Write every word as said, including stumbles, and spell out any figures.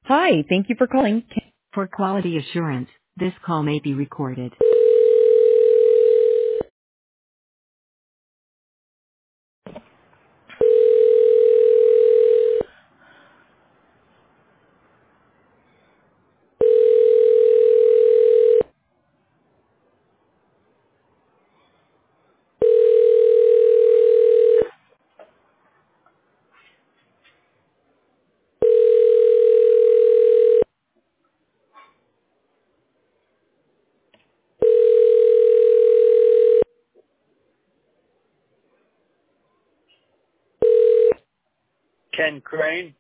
Hi, thank you for calling. For quality assurance, this call may be recorded. Ken Crane.